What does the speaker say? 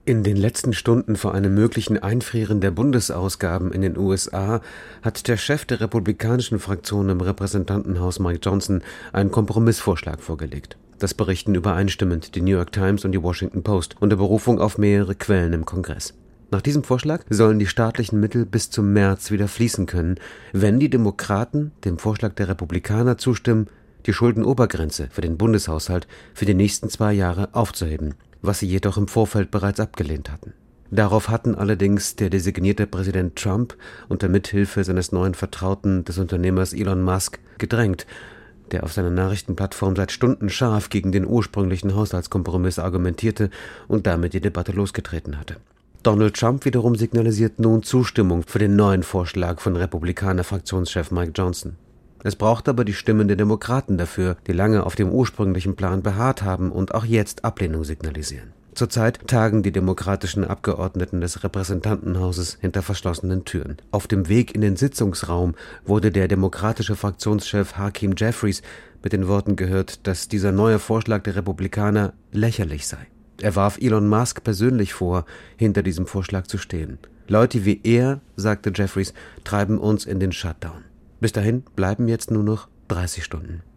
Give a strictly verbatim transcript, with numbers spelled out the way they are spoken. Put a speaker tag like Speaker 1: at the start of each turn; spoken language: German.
Speaker 1: In den letzten Stunden vor einem möglichen Einfrieren der Bundesausgaben in den U S A hat der Chef der republikanischen Fraktion im Repräsentantenhaus Mike Johnson einen Kompromissvorschlag vorgelegt. Das berichten übereinstimmend die New York Times und die Washington Post unter Berufung auf mehrere Quellen im Kongress. Nach diesem Vorschlag sollen die staatlichen Mittel bis zum März wieder fließen können, wenn die Demokraten dem Vorschlag der Republikaner zustimmen, die Schuldenobergrenze für den Bundeshaushalt für die nächsten zwei Jahre aufzuheben, was sie jedoch im Vorfeld bereits abgelehnt hatten. Darauf hatten allerdings der designierte Präsident Trump unter Mithilfe seines neuen Vertrauten, des Unternehmers Elon Musk, gedrängt, der auf seiner Nachrichtenplattform seit Stunden scharf gegen den ursprünglichen Haushaltskompromiss argumentierte und damit die Debatte losgetreten hatte. Donald Trump wiederum signalisiert nun Zustimmung für den neuen Vorschlag von Republikaner-Fraktionschef Mike Johnson. Es braucht aber die Stimmen der Demokraten dafür, die lange auf dem ursprünglichen Plan beharrt haben und auch jetzt Ablehnung signalisieren. Zurzeit tagen die demokratischen Abgeordneten des Repräsentantenhauses hinter verschlossenen Türen. Auf dem Weg in den Sitzungsraum wurde der demokratische Fraktionschef Hakeem Jeffries mit den Worten gehört, dass dieser neue Vorschlag der Republikaner lächerlich sei. Er warf Elon Musk persönlich vor, hinter diesem Vorschlag zu stehen. Leute wie er, sagte Jeffries, treiben uns in den Shutdown. Bis dahin bleiben jetzt nur noch dreißig Stunden.